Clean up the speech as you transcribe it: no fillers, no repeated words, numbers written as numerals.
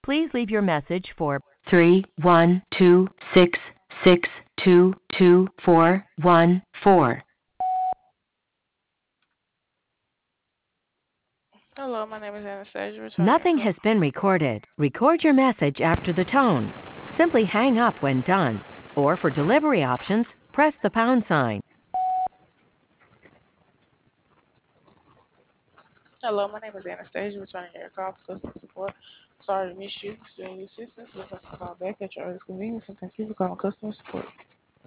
Please leave your message for 31266222414. Hello, my name is Anastasia, returning your Nothing call. has been recorded. Record your message after the tone. Simply hang up when done. Or for delivery options, press the pound sign. Hello, my name is Anastasia, returning your call for customer support. Sorry to miss you. Still need assistance. Let us call back at your earliest convenience, and thank you for calling customer support.